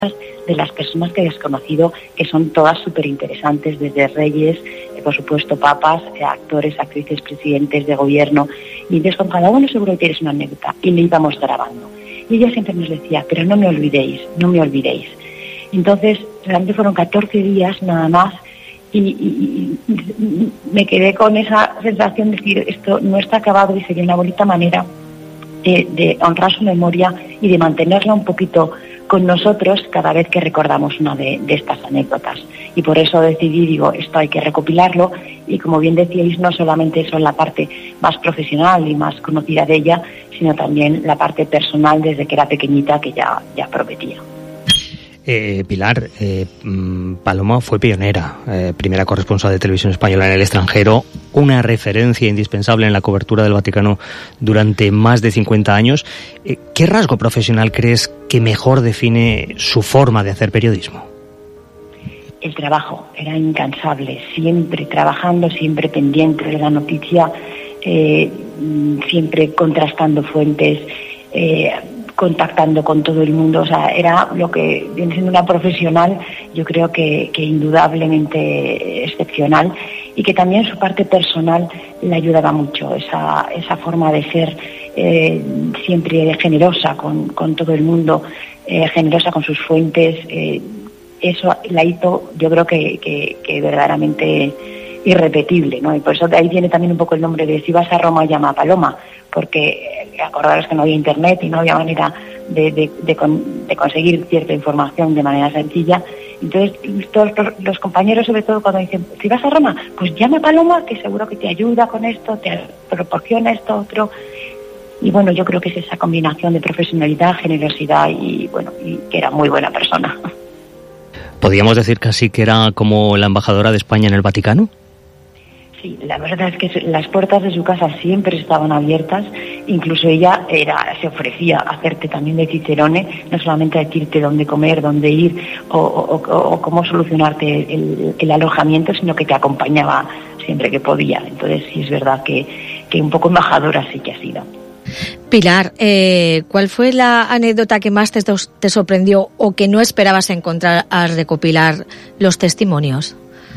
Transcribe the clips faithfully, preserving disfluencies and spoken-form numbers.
de las personas que hayas conocido, que son todas súper interesantes, desde reyes, eh, por supuesto papas, eh, actores, actrices, presidentes de gobierno, y entonces con cada uno seguro que tienes una anécdota, y le íbamos grabando. Y ella siempre nos decía, pero no me olvidéis, no me olvidéis. Entonces, realmente fueron catorce días nada más, y, y, y me quedé con esa sensación de decir, esto no está acabado y sería una bonita manera de, de honrar su memoria y de mantenerla un poquito con nosotros cada vez que recordamos una de, de estas anécdotas. Y por eso decidí, digo, esto hay que recopilarlo, y como bien decíais, no solamente eso es la parte más profesional y más conocida de ella, sino también la parte personal desde que era pequeñita, que ya, ya prometía. Eh, Pilar, eh, Paloma fue pionera, eh, primera corresponsal de Televisión Española en el extranjero, una referencia indispensable en la cobertura del Vaticano durante más de cincuenta años. Eh, ¿Qué rasgo profesional crees que mejor define su forma de hacer periodismo? El trabajo, era incansable, siempre trabajando, siempre pendiente de la noticia, eh, siempre contrastando fuentes, eh, contactando con todo el mundo. O sea, era lo que viene siendo una profesional, yo creo que, que indudablemente excepcional, y que también su parte personal le ayudaba mucho, esa, esa forma de ser eh, siempre generosa con, con todo el mundo, eh, generosa con sus fuentes. Eh, eso la hizo, yo creo que, que, que verdaderamente irrepetible, ¿no? Y por eso de ahí viene también un poco el nombre de si vas a Roma llama a Paloma, porque acordaros que no había internet y no había manera de, de, de, con, de conseguir cierta información de manera sencilla. Entonces todos los compañeros, sobre todo cuando dicen si vas a Roma, pues llama a Paloma, que seguro que te ayuda con esto, te proporciona esto, otro. Y bueno, yo creo que es esa combinación de profesionalidad, generosidad y bueno, y que era muy buena persona. ¿Podríamos decir casi que era como la embajadora de España en el Vaticano? Sí, la verdad es que las puertas de su casa siempre estaban abiertas, incluso ella era, se ofrecía a hacerte también de cicerone, no solamente a decirte dónde comer, dónde ir o, o, o cómo solucionarte el, el alojamiento, sino que te acompañaba siempre que podía. Entonces sí es verdad que, que un poco embajadora sí que ha sido. Pilar, eh, ¿cuál fue la anécdota que más te, te sorprendió o que no esperabas encontrar al recopilar los testimonios?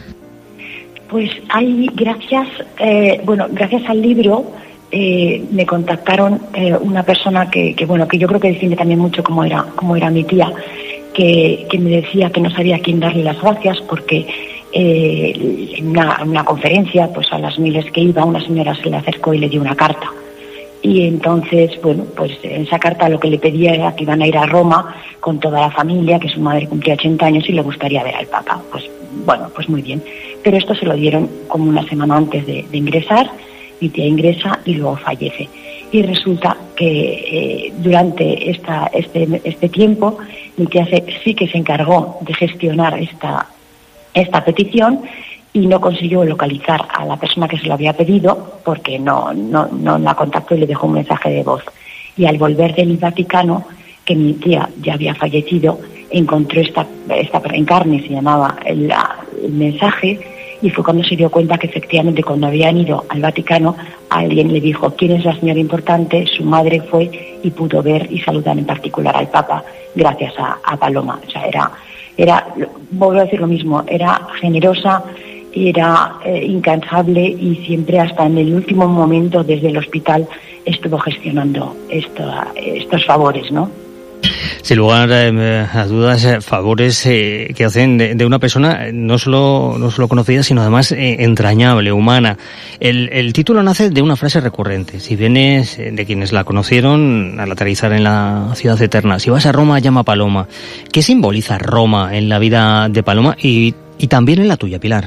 Pues hay, gracias, eh, bueno, gracias al libro eh, me contactaron eh, una persona que, que, bueno, que yo creo que define también mucho cómo era, cómo era mi tía, que, que me decía que no sabía a quién darle las gracias porque eh, en una, en una conferencia, pues a las miles que iba, una señora se le acercó y le dio una carta. Y entonces, bueno, pues en esa carta lo que le pedía era que iban a ir a Roma con toda la familia, que su madre cumplía ochenta años y le gustaría ver al Papa. Pues bueno, pues muy bien. Pero esto se lo dieron como una semana antes de, de ingresar. Mi tía ingresa y luego fallece. Y resulta que eh, durante esta, este, este tiempo mi tía se, sí que se encargó de gestionar esta, esta petición, y no consiguió localizar a la persona que se lo había pedido porque no, no, no la contactó y le dejó un mensaje de voz. Y al volver del Vaticano, que mi tía ya había fallecido, encontró esta, esta en carne, se llamaba el, el mensaje, y fue cuando se dio cuenta que efectivamente cuando habían ido al Vaticano, alguien le dijo quién es la señora importante. Su madre fue y pudo ver y saludar en particular al Papa gracias a, a Paloma. O sea, era, era, vuelvo a decir lo mismo, era generosa, era eh, incansable, y siempre hasta en el último momento desde el hospital estuvo gestionando esto, estos favores, ¿no? Sin lugar eh, a dudas, eh, favores eh, que hacen de, de una persona no solo no solo conocida, sino además eh, entrañable, humana. El, el título nace de una frase recurrente. Si vienes eh, de quienes la conocieron al aterrizar en la ciudad eterna, si vas a Roma, llama a Paloma. ¿Qué simboliza Roma en la vida de Paloma y, y también en la tuya, Pilar?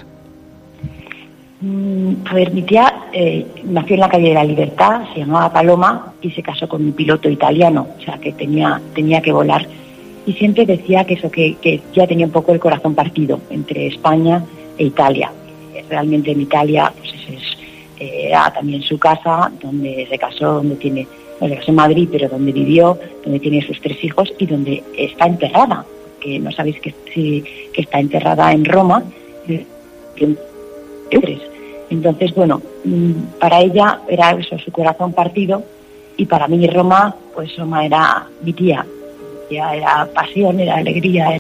A ver, mi tía eh, nació en la calle de la Libertad, se llamaba Paloma y se casó con un piloto italiano, o sea que tenía tenía que volar, y siempre decía que eso que, que ya tenía un poco el corazón partido entre España e Italia. Realmente en Italia pues es, eh, era también su casa, donde se casó, donde tiene, no se casó en Madrid, pero donde vivió, donde tiene sus tres hijos y donde está enterrada, que no sabéis que, si, que está enterrada en Roma. Entonces, bueno, para ella era eso, su corazón partido, y para mí Roma, pues Roma era mi tía, era pasión, era alegría.